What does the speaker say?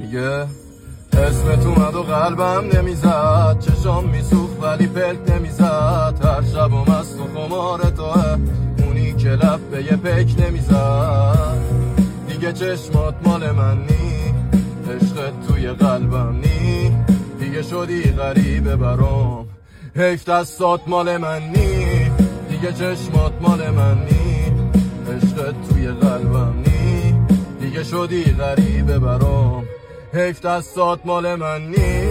دیگه اسمت اومد و قلبم نمیزد، چشام میسوخت ولی پلک نمیزد. هر شبم از تو خمار توه، اونی که لب به یه پک نمیزد. دیگه چشمات مال من نی، عشقت توی قلبم نی. دیگه شدی غریبه برام، حیف دستات مال من نی. دیگه چشمات مال من نی، عشقت توی قلبم نی. دیگه شدی غریبه برام، حیف دستات مال من نی.